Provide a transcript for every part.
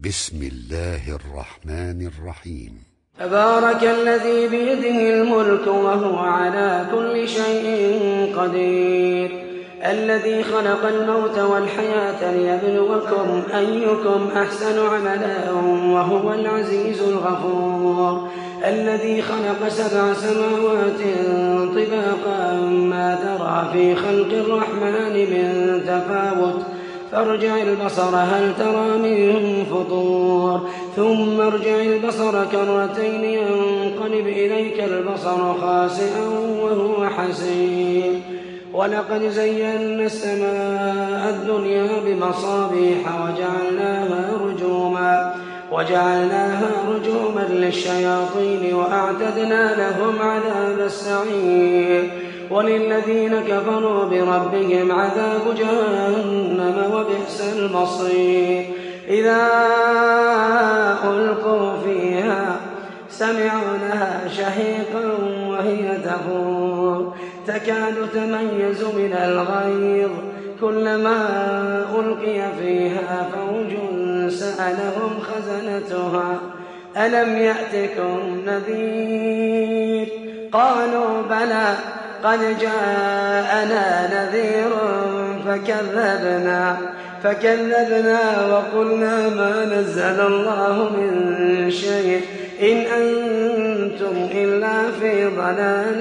بسم الله الرحمن الرحيم. تبارك الذي بيده الملك وهو على كل شيء قدير، الذي خلق الموت والحياة ليبلوكم أيكم أحسن عملا وهو العزيز الغفور، الذي خلق 7 سماوات طباقا ما ترى في خلق الرحمن من تفاوت، فارجع البصر هل ترى من فطور، ثم ارجع البصر كرتين ينقلب إليك البصر خاسئا وهو حسير. ولقد زينا السماء الدنيا بمصابيح وجعلناها رجوما للشياطين وأعتدنا لهم عذاب السعير. وللذين كفروا بربهم عذاب جهنم وبئس المصير. إذا ألقوا فيها سمعوا لها شهيقا وهي تفور تكاد تميز من الغيظ، كلما ألقي فيها فوج سألهم خزنتها ألم يأتكم نذير؟ قالوا بلى قد جاءنا نذير فكذبنا وقلنا ما نزل الله من شيء إن أنتم إلا في ضلال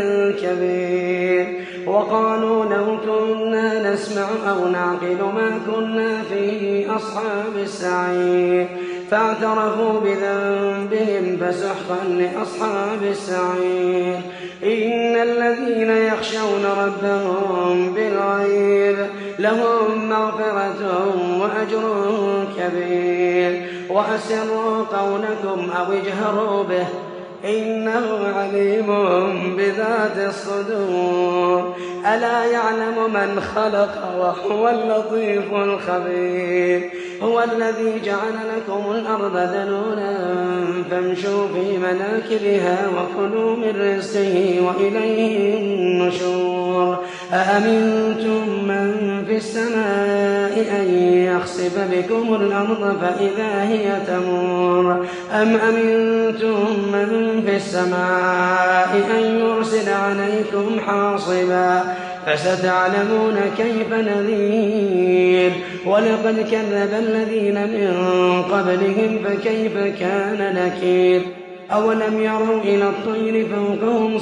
كبير. وقالوا لو كنا نسمع أو نعقل ما كنا في أصحاب السعير، فاعترفوا بذنبهم فسحقا لأصحاب السعير. إن الذين يخشون ربهم بالغيب لهم مغفرة وأجر كبير. وأسروا قولكم أو اجهروا به إنه عليم بذات الصدور. ألا يعلم من خلق وهو اللطيف الخبير. هو الذي جعل لكم الأرض ذلولا فامشوا في مناكبها وكلوا من رزقه وإليه النشور. أأمنتم من في السماء أن يخسف بكم الأرض فإذا هي تمور أم أمنتم من في السماء أن يرسل عليكم حاصبا فستعلمون كيف نذير. ولقد كذب الذين من قبلهم فكيف كان نكير. أولم يروا إلى الطير فوقهم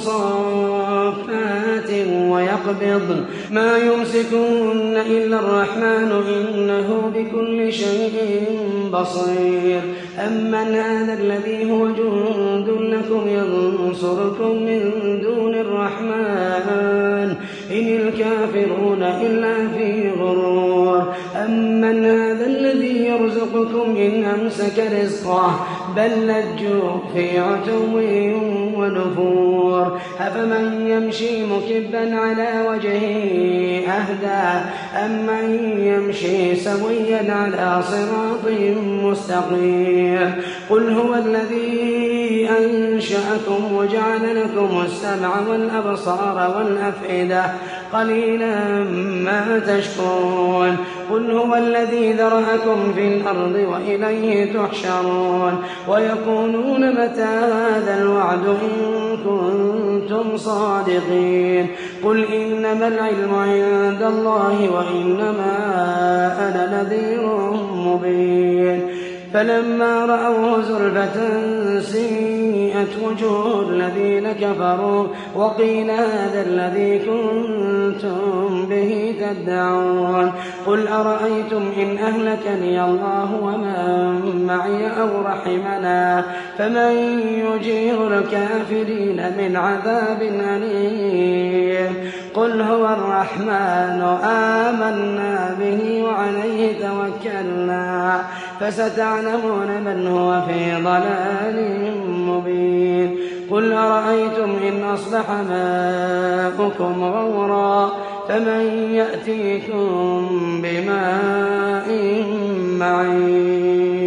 صافات ويقبضن ما يمسكون إلا الرحمن إنه بكل شيء بصير. أمن هذا الذي هو جند لكم ينصركم من دون الرحمن إن الكافرون إلا في غرور. أمن هذا الذي يرزقكم إن أمسك رزقه بل لجوا في عتو ونفور. أفمن يمشي مكبا على وجهه أهدى أمن يمشي سويا على صراط مستقيم. قل هو الذي أنشأكم وجعل لكم السمع والأبصار والأفئدة قليلا ما تشكرون. قل هو الذي ذرأكم في الأرض وإليه تحشرون. ويقولون متى هذا الوعد إن كنتم صادقين. قل إنما العلم عند الله وإنما أنا نذير مبين. فلما رأوه زلفة سيئت وجوه الذين كفروا وقيل هذا الذي كنتم به تدعون. قل أرأيتم إن أهلكني الله ومن معي أو رحمنا فمن يجير الكافرين من عذاب أليم. قل هو الرحمن آمنا به وعليه توكلنا فستعلمون من هو في ضلال مبين. قل أرأيتم إن أصبح ماؤكم غورا فمن يأتيكم بماء معين.